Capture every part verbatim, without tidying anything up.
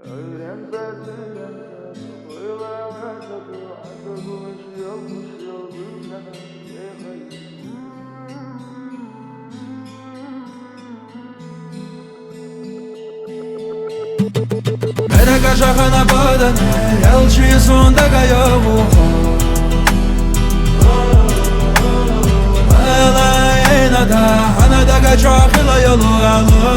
Mereka şakana badane Yalçıyı sonda kayavu Mala yena da Hana da kaçakla yolu alı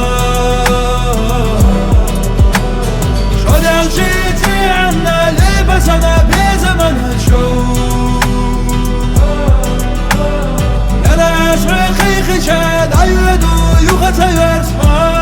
Şol yalçıyı tiyanna Libasana bir zaman açu Yana aşkı kıyıkıça Dayudu yuhata yarsma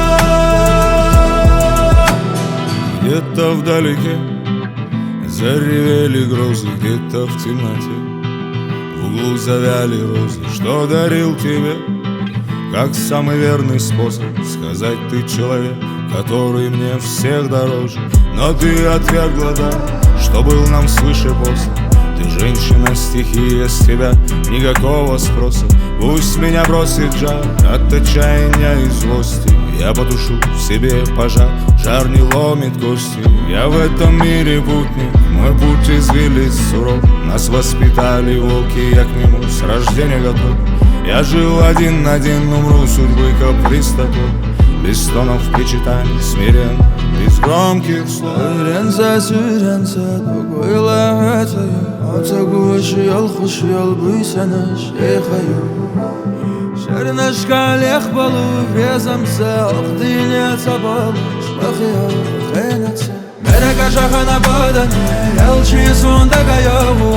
Где-то вдалеке заревели грозы, где-то в темноте в углу завяли розы. Что дарил тебе, как самый верный способ сказать: ты человек, который мне всех дороже. Но ты отвергла дар, что был нам свыше после. Ты женщина, стихия, с тебя никакого спроса. Пусть меня бросит жар от отчаяния и злости. Я потушу в себе пожар, жар не ломит кости. Я в этом мире путник, мой путь извилист суров. Нас воспитали волки, я к нему с рождения готов. Я жил один на один, умру судьбы каприз такой. Без стонов причитаний, смирен, без громких слов. Öğrense sürense Doguyla hatayı Ata kuşu yol kuşu yol Buysana şeyhayu Şerneş kalek balı Vezamsa Akdine sabal Şmakıya khaynatsa Mereka şakana badane Yalçıyı sonda kayavu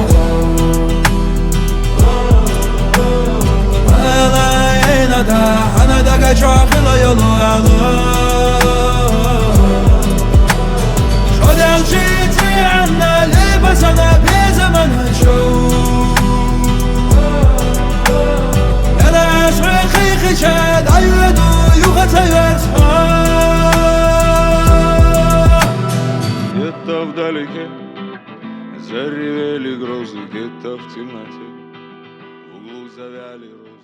Mala yena da Hana da kaçakla yolu alı Sana bir zaman açu Yana aşkı kıyıkıça Dayudu yuhata yarsma Где-то вдалеке заревели грозы, где-то в темноте в углу завяли розы.